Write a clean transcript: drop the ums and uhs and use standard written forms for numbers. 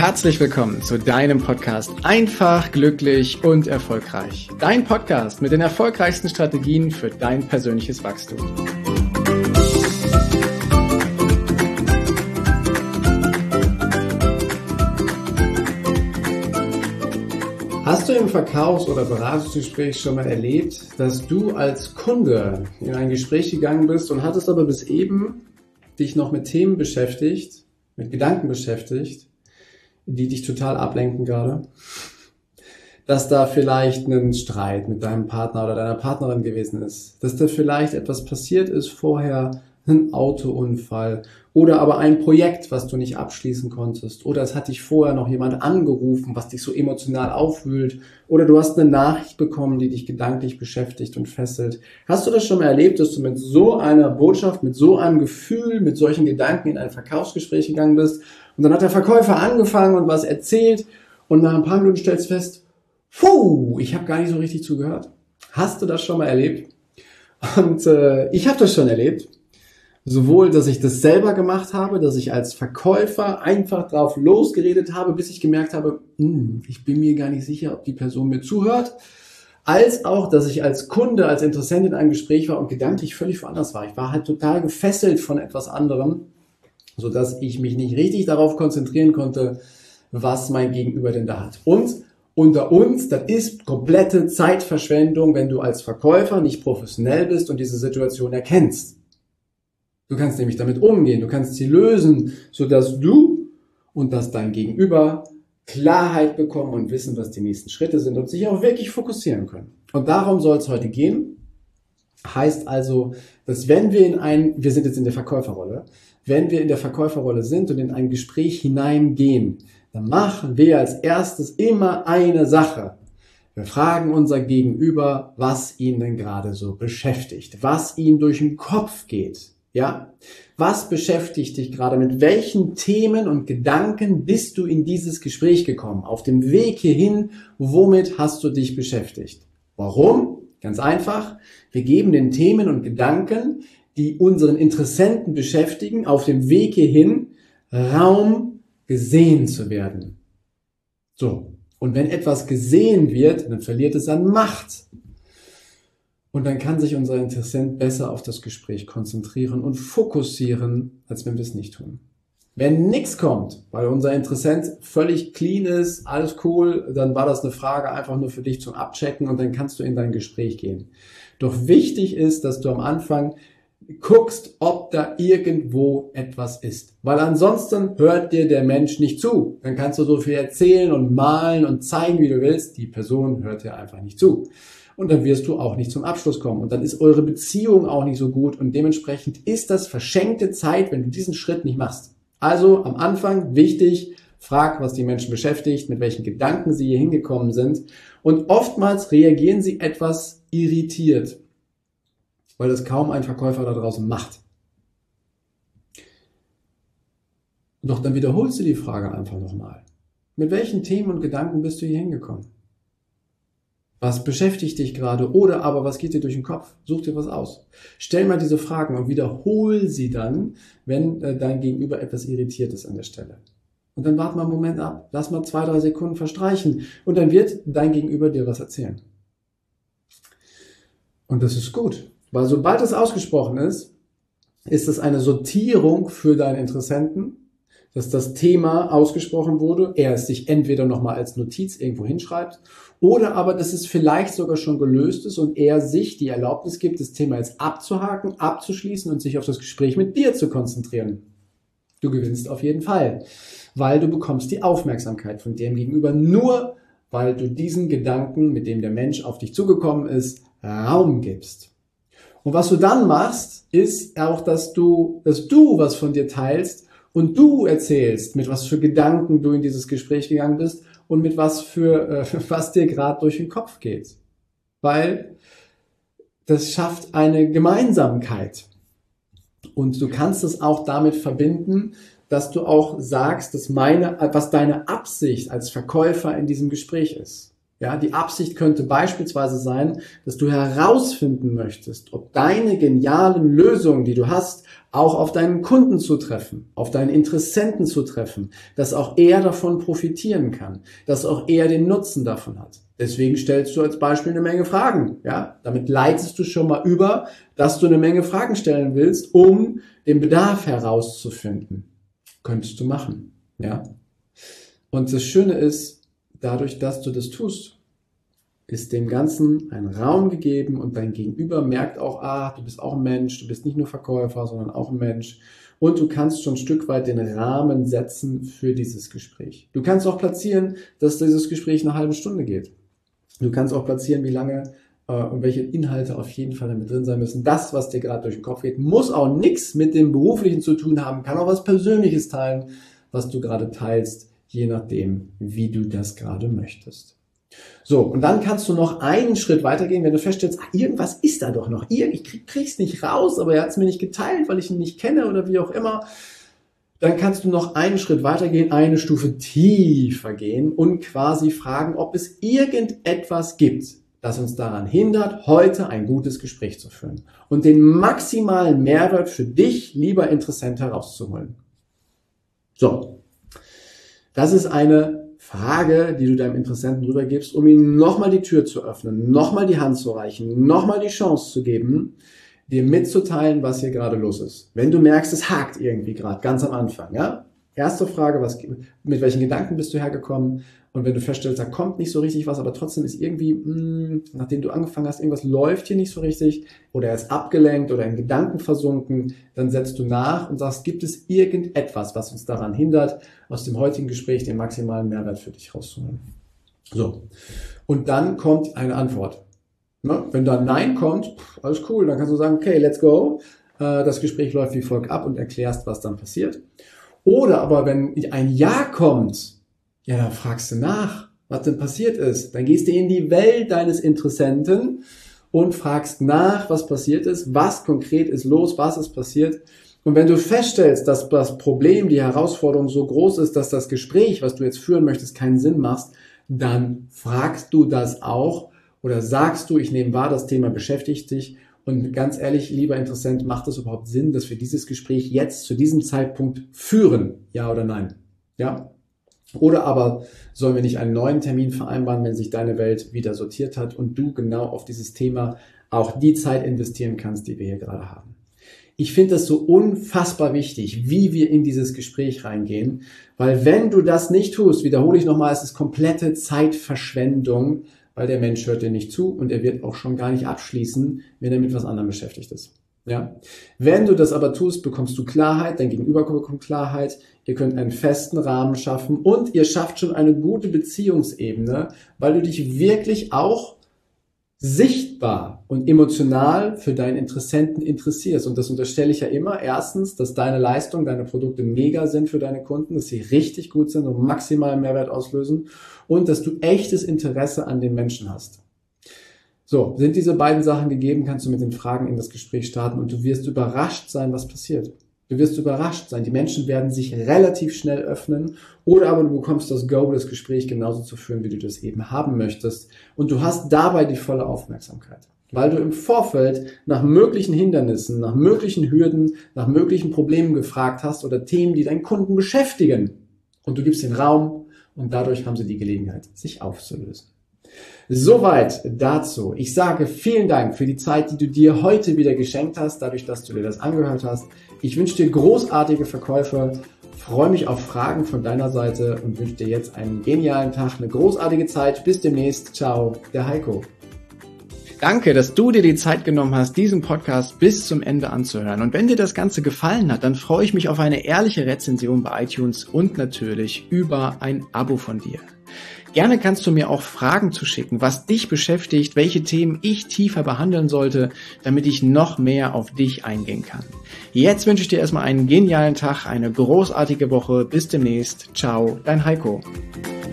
herzlich willkommen zu deinem Podcast Einfach, glücklich und erfolgreich. Dein Podcast mit den erfolgreichsten Strategien für dein persönliches Wachstum. Hast du im Verkaufs- oder Beratungsgespräch schon mal erlebt, dass du als Kunde in ein Gespräch gegangen bist und hattest aber bis eben dich noch mit Themen beschäftigt, mit Gedanken beschäftigt, die dich total ablenken gerade? Dass da vielleicht ein Streit mit deinem Partner oder deiner Partnerin gewesen ist, dass da vielleicht etwas passiert ist vorher, ein Autounfall oder aber ein Projekt, was du nicht abschließen konntest, oder es hat dich vorher noch jemand angerufen, was dich so emotional aufwühlt, oder du hast eine Nachricht bekommen, die dich gedanklich beschäftigt und fesselt. Hast du das schon mal erlebt, dass du mit so einer Botschaft, mit so einem Gefühl, mit solchen Gedanken in ein Verkaufsgespräch gegangen bist und dann hat der Verkäufer angefangen und was erzählt und nach ein paar Minuten stellst fest, ich habe gar nicht so richtig zugehört. Hast du das schon mal erlebt? Und ich habe das schon erlebt. Sowohl, dass ich das selber gemacht habe, dass ich als Verkäufer einfach drauf losgeredet habe, bis ich gemerkt habe, ich bin mir gar nicht sicher, ob die Person mir zuhört, als auch, dass ich als Kunde, als Interessent in einem Gespräch war und gedanklich völlig woanders war. Ich war halt total gefesselt von etwas anderem, sodass ich mich nicht richtig darauf konzentrieren konnte, was mein Gegenüber denn da hat. Und unter uns, das ist komplette Zeitverschwendung, wenn du als Verkäufer nicht professionell bist und diese Situation erkennst. Du kannst nämlich damit umgehen, du kannst sie lösen, sodass du und dass dein Gegenüber Klarheit bekommen und wissen, was die nächsten Schritte sind und sich auch wirklich fokussieren können. Und darum soll es heute gehen. Heißt also, dass wenn wir sind jetzt in der Verkäuferrolle, wenn wir in der Verkäuferrolle sind und in ein Gespräch hineingehen, dann machen wir als erstes immer eine Sache. Wir fragen unser Gegenüber, was ihn denn gerade so beschäftigt, was ihm durch den Kopf geht. Ja, was beschäftigt dich gerade? Mit welchen Themen und Gedanken bist du in dieses Gespräch gekommen? Auf dem Weg hierhin, womit hast du dich beschäftigt? Warum? Ganz einfach. Wir geben den Themen und Gedanken, die unseren Interessenten beschäftigen, auf dem Weg hierhin Raum, gesehen zu werden. So. Und wenn etwas gesehen wird, dann verliert es an Macht. Und dann kann sich unser Interessent besser auf das Gespräch konzentrieren und fokussieren, als wenn wir es nicht tun. Wenn nichts kommt, weil unser Interessent völlig clean ist, alles cool, dann war das eine Frage einfach nur für dich zum Abchecken und dann kannst du in dein Gespräch gehen. Doch wichtig ist, dass du am Anfang guckst, ob da irgendwo etwas ist. Weil ansonsten hört dir der Mensch nicht zu. Dann kannst du so viel erzählen und malen und zeigen, wie du willst. Die Person hört dir einfach nicht zu. Und dann wirst du auch nicht zum Abschluss kommen. Und dann ist eure Beziehung auch nicht so gut. Und dementsprechend ist das verschenkte Zeit, wenn du diesen Schritt nicht machst. Also am Anfang wichtig, frag, was die Menschen beschäftigt, mit welchen Gedanken sie hier hingekommen sind. Und oftmals reagieren sie etwas irritiert, weil das kaum ein Verkäufer da draußen macht. Doch dann wiederholst du die Frage einfach nochmal. Mit welchen Themen und Gedanken bist du hier hingekommen? Was beschäftigt dich gerade oder aber was geht dir durch den Kopf? Such dir was aus. Stell mal diese Fragen und wiederhol sie dann, wenn dein Gegenüber etwas irritiert ist an der Stelle. Und dann warte mal einen Moment ab. Lass mal 2-3 Sekunden verstreichen und dann wird dein Gegenüber dir was erzählen. Und das ist gut, weil sobald es ausgesprochen ist, ist es eine Sortierung für deinen Interessenten, dass das Thema ausgesprochen wurde, er es sich entweder nochmal als Notiz irgendwo hinschreibt oder aber, dass es vielleicht sogar schon gelöst ist und er sich die Erlaubnis gibt, das Thema jetzt abzuhaken, abzuschließen und sich auf das Gespräch mit dir zu konzentrieren. Du gewinnst auf jeden Fall, weil du bekommst die Aufmerksamkeit von dem Gegenüber nur, weil du diesen Gedanken, mit dem der Mensch auf dich zugekommen ist, Raum gibst. Und was du dann machst, ist auch, dass du was von dir teilst und du erzählst, mit was für Gedanken du in dieses Gespräch gegangen bist und mit was dir gerade durch den Kopf geht. Weil das schafft eine Gemeinsamkeit. Und du kannst es auch damit verbinden, dass du auch sagst, was deine Absicht als Verkäufer in diesem Gespräch ist. Ja, die Absicht könnte beispielsweise sein, dass du herausfinden möchtest, ob deine genialen Lösungen, die du hast, auch auf deinen Kunden zutreffen, auf deinen Interessenten zutreffen, dass auch er davon profitieren kann, dass auch er den Nutzen davon hat. Deswegen stellst du als Beispiel eine Menge Fragen. Ja, damit leitest du schon mal über, dass du eine Menge Fragen stellen willst, um den Bedarf herauszufinden. Könntest du machen. Ja. Und das Schöne ist, dadurch, dass du das tust, ist dem Ganzen ein Raum gegeben und dein Gegenüber merkt auch, du bist auch ein Mensch, du bist nicht nur Verkäufer, sondern auch ein Mensch. Und du kannst schon ein Stück weit den Rahmen setzen für dieses Gespräch. Du kannst auch platzieren, dass dieses Gespräch eine halbe Stunde geht. Du kannst auch platzieren, wie lange und welche Inhalte auf jeden Fall damit drin sein müssen. Das, was dir gerade durch den Kopf geht, muss auch nichts mit dem Beruflichen zu tun haben, kann auch was Persönliches teilen, was du gerade teilst, je nachdem, wie du das gerade möchtest. So, und dann kannst du noch einen Schritt weitergehen, wenn du feststellst, irgendwas ist da doch noch. Ich krieg's nicht raus, aber er hat es mir nicht geteilt, weil ich ihn nicht kenne oder wie auch immer. Dann kannst du noch einen Schritt weitergehen, eine Stufe tiefer gehen und quasi fragen, ob es irgendetwas gibt, das uns daran hindert, heute ein gutes Gespräch zu führen und den maximalen Mehrwert für dich, lieber Interessent, herauszuholen. So, das ist eine Frage, die du deinem Interessenten rübergibst, um ihm nochmal die Tür zu öffnen, nochmal die Hand zu reichen, nochmal die Chance zu geben, dir mitzuteilen, was hier gerade los ist. Wenn du merkst, es hakt irgendwie gerade, ganz am Anfang, ja? Erste Frage, mit welchen Gedanken bist du hergekommen? Und wenn du feststellst, da kommt nicht so richtig was, aber trotzdem ist irgendwie, nachdem du angefangen hast, irgendwas läuft hier nicht so richtig oder er ist abgelenkt oder in Gedanken versunken, dann setzt du nach und sagst, gibt es irgendetwas, was uns daran hindert, aus dem heutigen Gespräch den maximalen Mehrwert für dich rauszuholen? So. Und dann kommt eine Antwort. Wenn da ein Nein kommt, alles cool, dann kannst du sagen, okay, let's go. Das Gespräch läuft wie folgt ab und erklärst, was dann passiert. Oder aber wenn ein Ja kommt, ja, dann fragst du nach, was denn passiert ist. Dann gehst du in die Welt deines Interessenten und fragst nach, was passiert ist, was konkret ist los, was ist passiert. Und wenn du feststellst, dass das Problem, die Herausforderung so groß ist, dass das Gespräch, was du jetzt führen möchtest, keinen Sinn macht, dann fragst du das auch oder sagst du, ich nehme wahr, das Thema beschäftigt dich. Und ganz ehrlich, lieber Interessent, macht es überhaupt Sinn, dass wir dieses Gespräch jetzt zu diesem Zeitpunkt führen? Ja oder nein? Ja? Oder aber sollen wir nicht einen neuen Termin vereinbaren, wenn sich deine Welt wieder sortiert hat und du genau auf dieses Thema auch die Zeit investieren kannst, die wir hier gerade haben? Ich finde das so unfassbar wichtig, wie wir in dieses Gespräch reingehen, weil wenn du das nicht tust, wiederhole ich nochmal, es ist komplette Zeitverschwendung, weil der Mensch hört dir nicht zu und er wird auch schon gar nicht abschließen, wenn er mit was anderem beschäftigt ist. Ja? Wenn du das aber tust, bekommst du Klarheit, dein Gegenüber bekommt Klarheit, ihr könnt einen festen Rahmen schaffen und ihr schafft schon eine gute Beziehungsebene, weil du dich wirklich auch sichtbar und emotional für deinen Interessenten interessierst. Und das unterstelle ich ja immer. Erstens, dass deine Leistung, deine Produkte mega sind für deine Kunden, dass sie richtig gut sind und maximalen Mehrwert auslösen und dass du echtes Interesse an den Menschen hast. So, sind diese beiden Sachen gegeben, kannst du mit den Fragen in das Gespräch starten und du wirst überrascht sein, was passiert. Du wirst überrascht sein. Die Menschen werden sich relativ schnell öffnen oder aber du bekommst das Go, das Gespräch genauso zu führen, wie du das eben haben möchtest. Und du hast dabei die volle Aufmerksamkeit, weil du im Vorfeld nach möglichen Hindernissen, nach möglichen Hürden, nach möglichen Problemen gefragt hast oder Themen, die deinen Kunden beschäftigen. Und du gibst den Raum und dadurch haben sie die Gelegenheit, sich aufzulösen. Soweit dazu. Ich sage vielen Dank für die Zeit, die du dir heute wieder geschenkt hast, dadurch, dass du dir das angehört hast. Ich wünsche dir großartige Verkäufe, freue mich auf Fragen von deiner Seite und wünsche dir jetzt einen genialen Tag, eine großartige Zeit. Bis demnächst. Ciao, der Heiko. Danke, dass du dir die Zeit genommen hast, diesen Podcast bis zum Ende anzuhören. Und wenn dir das Ganze gefallen hat, dann freue ich mich auf eine ehrliche Rezension bei iTunes und natürlich über ein Abo von dir. Gerne kannst du mir auch Fragen zuschicken, was dich beschäftigt, welche Themen ich tiefer behandeln sollte, damit ich noch mehr auf dich eingehen kann. Jetzt wünsche ich dir erstmal einen genialen Tag, eine großartige Woche. Bis demnächst. Ciao, dein Heiko.